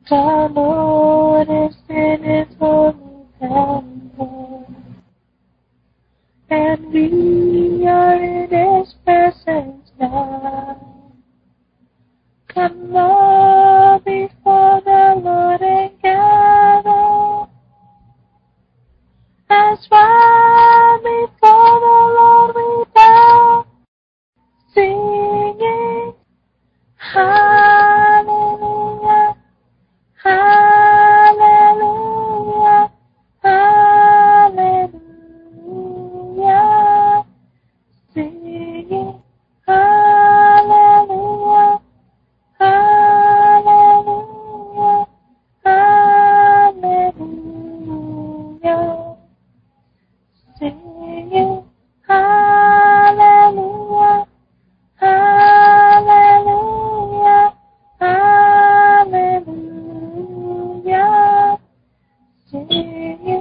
The Lord is in His holy temple, and we are in His presence now. Come all before the Lord and gather, as one before the Lord we bow, singing Hallelujah, Hallelujah, Hallelujah, singing Hallelujah, Hallelujah, Hallelujah, singing Hallelujah, Hallelujah, Hallelujah, singing